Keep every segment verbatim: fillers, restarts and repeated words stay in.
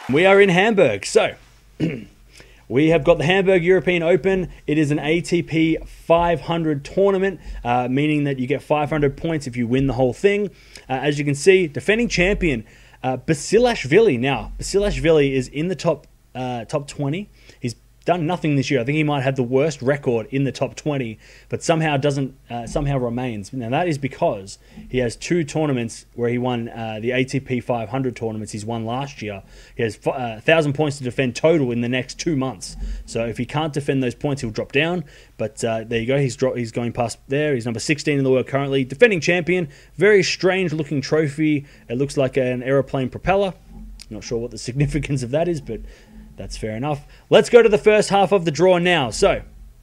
We are in Hamburg, so we have got the Hamburg European Open. It is an A T P five hundred tournament, uh, meaning that you get five hundred points if you win the whole thing. Uh, as you can see, defending champion uh, Basilashvili. Now, Basilashvili is in the top uh, top twenty. He's done nothing this year. I think he might have the worst record in the top twenty, but somehow doesn't uh, somehow remains. Now that is because he has two tournaments where he won uh, the A T P five hundred tournaments. He's won last year. He has uh, one thousand points to defend total in the next two months. So if he can't defend those points, he'll drop down. But uh, there you go. He's dro- he's going past there. He's number sixteen in the world currently. Defending champion. Very strange looking trophy. It looks like an aeroplane propeller. Not sure what the significance of that is, but that's fair enough. Let's go to the first half of the draw now. So,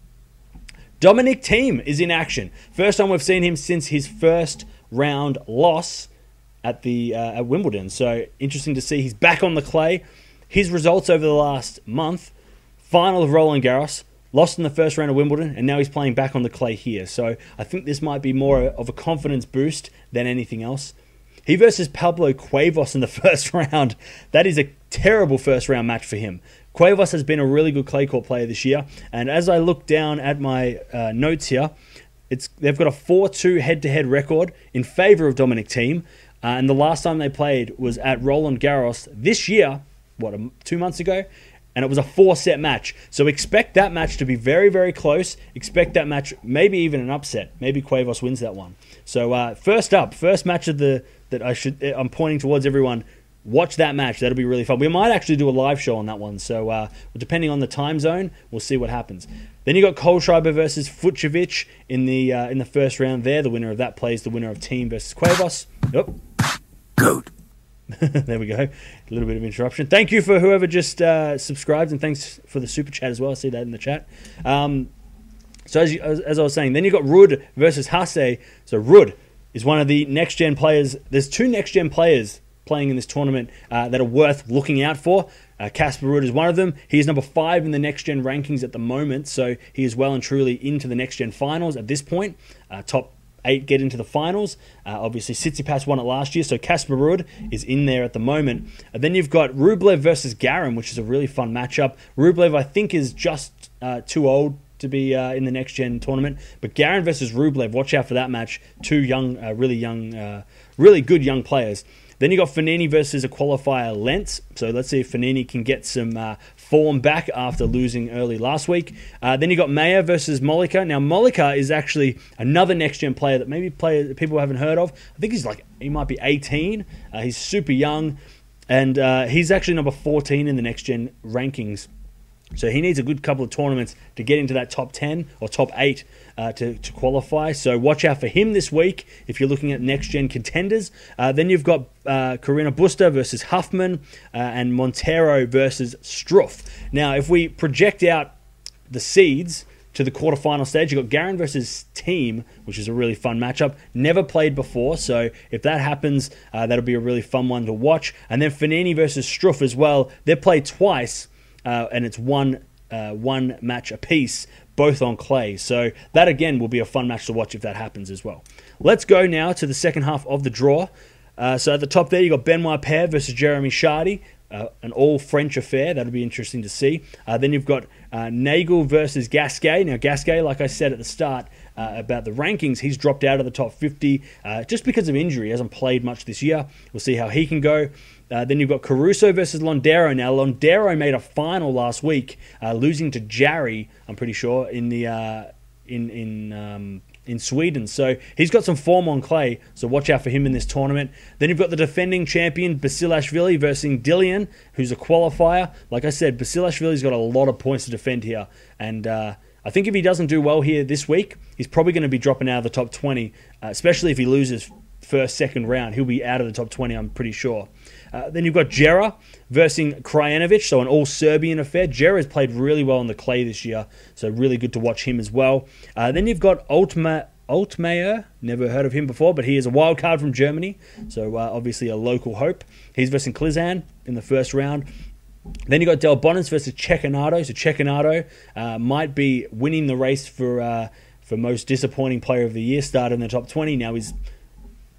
Dominic Thiem is in action. First time we've seen him since his first round loss at the uh, at Wimbledon. So, interesting to see he's back on the clay. His results over the last month: final of Roland Garros, lost in the first round of Wimbledon, and now he's playing back on the clay here. So, I think this might be more of a confidence boost than anything else. He versus Pablo Cuevas in the first round. That is a terrible first round match for him. Cuevas has been a really good clay court player this year, and as I look down at my uh, notes here, it's they've got a four two head-to-head record in favor of Dominic Thiem, uh, and the last time they played was at Roland Garros this year, what, two months ago, and it was a four-set match. So expect that match to be very, very close. Expect that match, maybe even an upset. Maybe Cuevas wins that one. So uh, first up, first match of the that I should I'm pointing towards everyone. Watch that match. That'll be really fun. We might actually do a live show on that one. So uh, depending on the time zone, we'll see what happens. Then you got Kohlschreiber versus Fucsovics in the uh, in the first round. There, the winner of that plays the winner of Thiem versus Cuevas. Yep. Goat. There we go. A little bit of interruption. Thank you for whoever just uh, subscribed, and thanks for the super chat as well. I see that in the chat. Um, so as, you, as, as I was saying, then you got Ruud versus Haase. So Ruud is one of the next-gen players. There's two next-gen players playing in this tournament uh, that are worth looking out for. Uh, Casper Ruud is one of them. He is number five in the next-gen rankings at the moment, so he is well and truly into the next-gen finals at this point. Uh, top eight get into the finals. Uh, obviously, Tsitsipas won it last year, so Casper Ruud is in there at the moment. And then you've got Rublev versus Garin, which is a really fun matchup. Rublev, I think, is just uh, too old to be uh, in the next-gen tournament. But Garin versus Rublev, watch out for that match. Two young, uh, really young, uh, really good young players. Then you got Fognini versus a qualifier Lentz. So let's see if Fognini can get some uh, form back after losing early last week. Uh, then you got Mayer versus Mollica. Now Mollica is actually another next-gen player that maybe player people haven't heard of. I think he's like he might be eighteen. Uh, he's super young, and uh, he's actually number fourteen in the next-gen rankings. So he needs a good couple of tournaments to get into that top ten or top eight uh, to, to qualify. So watch out for him this week if you're looking at next-gen contenders. Uh, then you've got uh, Carina Busta versus Huffman uh, and Montero versus Struff. Now, if we project out the seeds to the quarterfinal stage, you've got Garin versus Thiem, which is a really fun matchup. Never played before, so if that happens, uh, that'll be a really fun one to watch. And then Fognini versus Struff as well. They're played twice. Uh, and it's one uh, one match apiece, both on clay. So that, again, will be a fun match to watch if that happens as well. Let's go now to the second half of the draw. Uh, so at the top there, you got Benoit Paire versus Jeremy Chardy, uh, an all-French affair. That'll be interesting to see. Uh, then you've got uh, Nagel versus Gasquet. Now, Gasquet, like I said at the start uh, about the rankings, he's dropped out of the top fifty uh, just because of injury. He hasn't played much this year. We'll see how he can go. Uh, then you've got Caruso versus Londero. Now, Londero made a final last week, uh, losing to Jarry, I'm pretty sure, in the uh, in in um, in Sweden. So he's got some form on clay, so watch out for him in this tournament. Then you've got the defending champion, Basilashvili, versus Dillian, who's a qualifier. Like I said, Basilashvili's got a lot of points to defend here, and uh, I think if he doesn't do well here this week, he's probably going to be dropping out of the top twenty, uh, especially if he loses first, second round. He'll be out of the top twenty, I'm pretty sure. Uh, then you've got Jera versus Krajinovic, so an all-Serbian affair. Jera has played really well on the clay this year, so really good to watch him as well. Uh, then you've got Altma- Altmaier, never heard of him before, but he is a wild card from Germany, so uh, obviously a local hope. He's versus Klizan in the first round. Then you got Del Bonis versus Cecchinato, so Cecchinato uh, might be winning the race for uh, for most disappointing player of the year, started in the top twenty. Now he's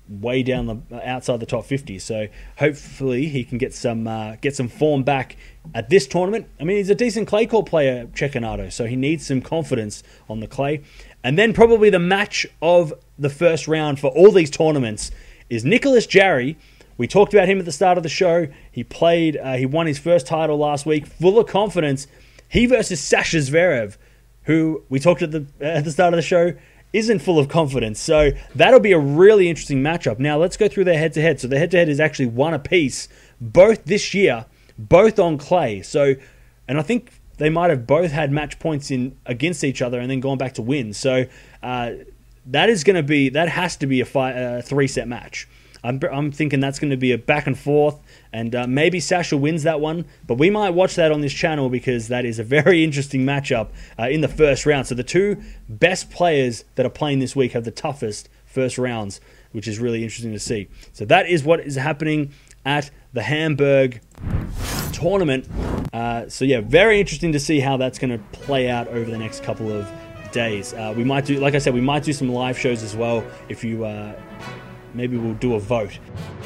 way down the outside the top fifty. So hopefully he can get some uh, get some form back at this tournament. I mean, he's a decent clay court player, Cecchinato, so he needs some confidence on the clay. And then probably the match of the first round for all these tournaments is Nicolas Jarry. We talked about him at the start of the show. He played, uh, he won his first title last week, full of confidence. He versus Sasha Zverev, who we talked at the at the start of the show, isn't full of confidence. So that'll be a really interesting matchup. Now let's go through their head-to-head. So their head-to-head is actually one apiece, both this year, both on clay. So, and I think they might have both had match points in against each other and then gone back to win. So uh, that is going to be, that has to be a fi- uh, three-set match. I'm, I'm thinking that's going to be a back and forth, and uh, maybe Sasha wins that one, but we might watch that on this channel because that is a very interesting matchup uh, in the first round. So the two best players that are playing this week have the toughest first rounds, which is really interesting to see. So that is what is happening at the Hamburg tournament. Uh, so yeah, very interesting to see how that's going to play out over the next couple of days. Uh, we might do, like I said, we might do some live shows as well if you... Uh, Maybe we'll do a vote.